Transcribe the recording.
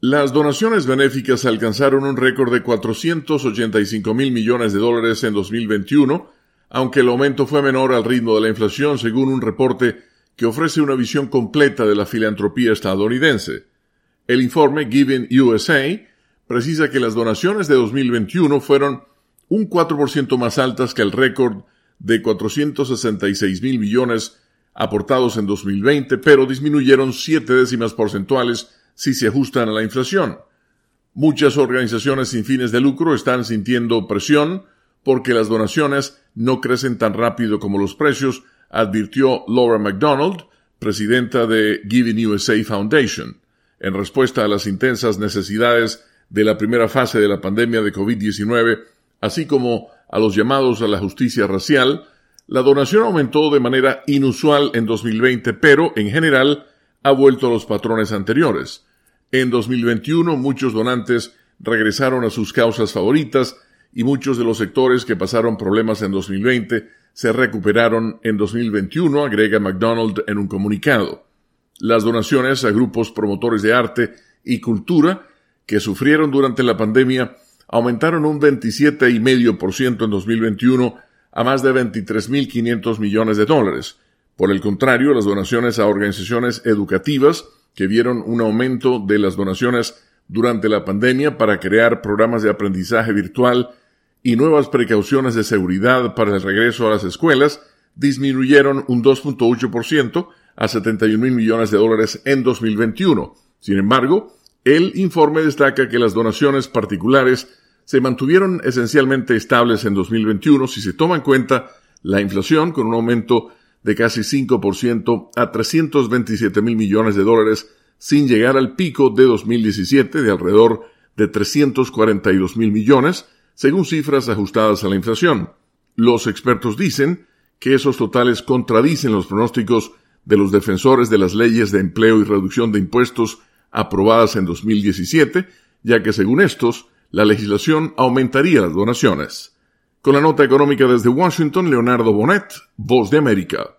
Las donaciones benéficas alcanzaron un récord de $485 mil millones en 2021, aunque el aumento fue menor al ritmo de la inflación, según un reporte que ofrece una visión completa de la filantropía estadounidense. El informe Giving USA precisa que las donaciones de 2021 fueron un 4% más altas que el récord de $466 mil millones aportados en 2020, pero disminuyeron 7 décimas porcentuales si se ajustan a la inflación. Muchas organizaciones sin fines de lucro están sintiendo presión porque las donaciones no crecen tan rápido como los precios, advirtió Laura McDonald, presidenta de Giving USA Foundation. En respuesta a las intensas necesidades de la primera fase de la pandemia de COVID-19, así como a los llamados a la justicia racial, la donación aumentó de manera inusual en 2020, pero, en general, ha vuelto a los patrones anteriores. En 2021, muchos donantes regresaron a sus causas favoritas y muchos de los sectores que pasaron problemas en 2020 se recuperaron en 2021, agrega McDonald en un comunicado. Las donaciones a grupos promotores de arte y cultura que sufrieron durante la pandemia aumentaron un 27,5% en 2021 a más de $23,500 millones. Por el contrario, las donaciones a organizaciones educativas que vieron un aumento de las donaciones durante la pandemia para crear programas de aprendizaje virtual y nuevas precauciones de seguridad para el regreso a las escuelas, disminuyeron un 2,8% a $71 mil millones en 2021. Sin embargo, el informe destaca que las donaciones particulares se mantuvieron esencialmente estables en 2021 si se toma en cuenta la inflación, con un aumento de casi 5% a $327 mil millones, sin llegar al pico de 2017 de alrededor de $342 mil millones, según cifras ajustadas a la inflación. Los expertos dicen que esos totales contradicen los pronósticos de los defensores de las leyes de empleo y reducción de impuestos aprobadas en 2017, ya que según estos, la legislación aumentaría las donaciones. Con la nota económica desde Washington, Leonardo Bonet, Voz de América.